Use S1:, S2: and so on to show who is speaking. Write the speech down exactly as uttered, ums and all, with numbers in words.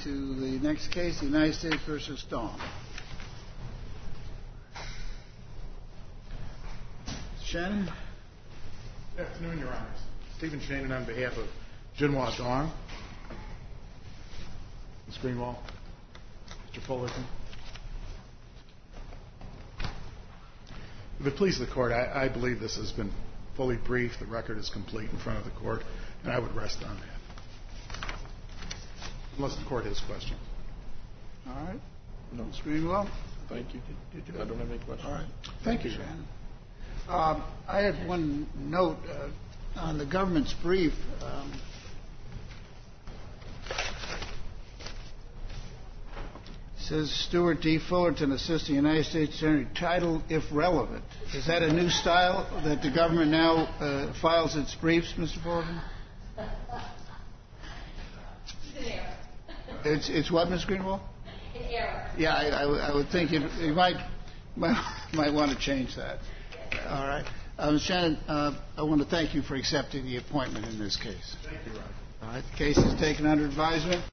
S1: to the next case, the United States versus Dong. Shannon?
S2: Good afternoon, Your Honors. Stephen Shannon on behalf of Jinhua Dong. Miz Greenwald, Mister Fullerton. If it pleases the Court, I, I believe this has been fully briefed. The record is complete in front of the Court, and I would rest on that. Unless the Court has questions.
S1: All right. No. Miz Greenwald?
S3: Thank you. Did you? I don't have any questions.
S1: All right. Thank you, Shannon. Um, I had one note uh, on the government's brief. Um, it says Stuart D. Fullerton, Assistant United States Attorney, title if relevant. Is that a new style that the government now uh, files its briefs, Mister Fullerton?
S4: It's an error.
S1: It's, it's what, Miz Greenwald?
S4: An error.
S1: Yeah, I, I, I would think you might, might might want to change that. All right. Um, Shannon, uh, I want to thank you for accepting the appointment in this case.
S2: Thank you, Ron.
S1: All right. The case is taken under advisement.